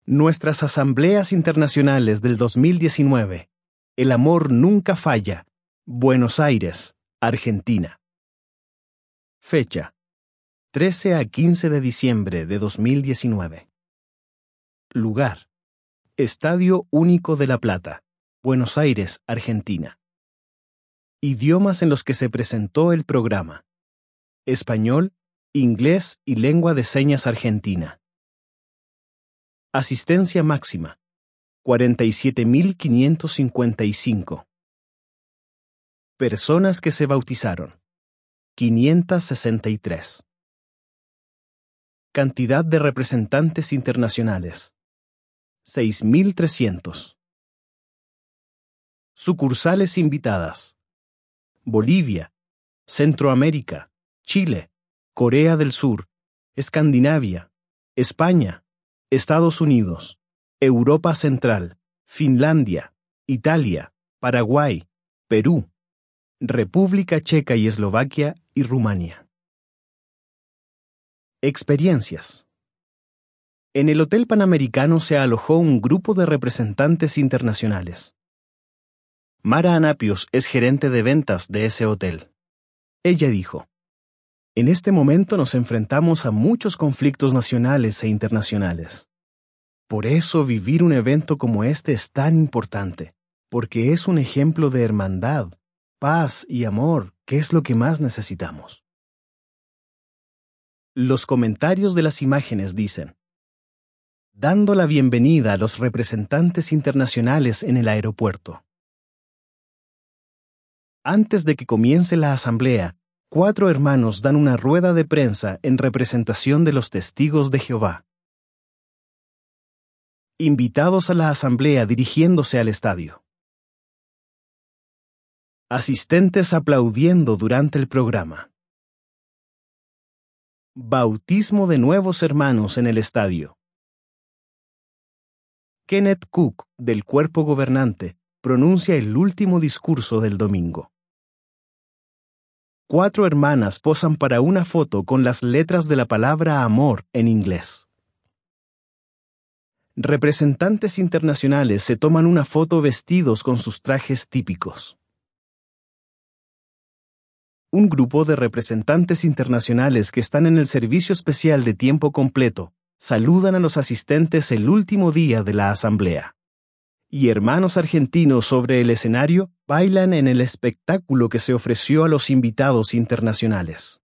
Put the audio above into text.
Nuestras asambleas internacionales del 2019. El amor nunca falla. Buenos Aires, Argentina. Fecha: 13 a 15 de diciembre de 2019. Lugar: Estadio Único de La Plata, Buenos Aires, Argentina. Idiomas en los que se presentó el programa: español, inglés y lengua de señas argentina. Asistencia máxima: 47.555. Personas que se bautizaron: 563. Cantidad de representantes internacionales: 6.300. Sucursales invitadas: Bolivia, Centroamérica, Chile, Corea del Sur, Escandinavia, España, Estados Unidos, Europa Central, Finlandia, Italia, Paraguay, Perú, República Checa y Eslovaquia y Rumania. Experiencias. En el Hotel Panamericano se alojó un grupo de representantes internacionales. Mara Anapios es gerente de ventas de ese hotel. Ella dijo: en este momento nos enfrentamos a muchos conflictos nacionales e internacionales. Por eso vivir un evento como este es tan importante, porque es un ejemplo de hermandad, paz y amor, que es lo que más necesitamos. Los comentarios de las imágenes dicen: dando la bienvenida a los representantes internacionales en el aeropuerto. Antes de que comience la asamblea, 4 hermanos dan una rueda de prensa en representación de los testigos de Jehová. Invitados a la asamblea dirigiéndose al estadio. Asistentes aplaudiendo durante el programa. Bautismo de nuevos hermanos en el estadio. Kenneth Cook, del cuerpo gobernante, pronuncia el último discurso del domingo. 4 hermanas posan para una foto con las letras de la palabra amor en inglés. Representantes internacionales se toman una foto vestidos con sus trajes típicos. Un grupo de representantes internacionales que están en el servicio especial de tiempo completo saludan a los asistentes el último día de la asamblea. Y hermanos argentinos sobre el escenario bailan en el espectáculo que se ofreció a los invitados internacionales.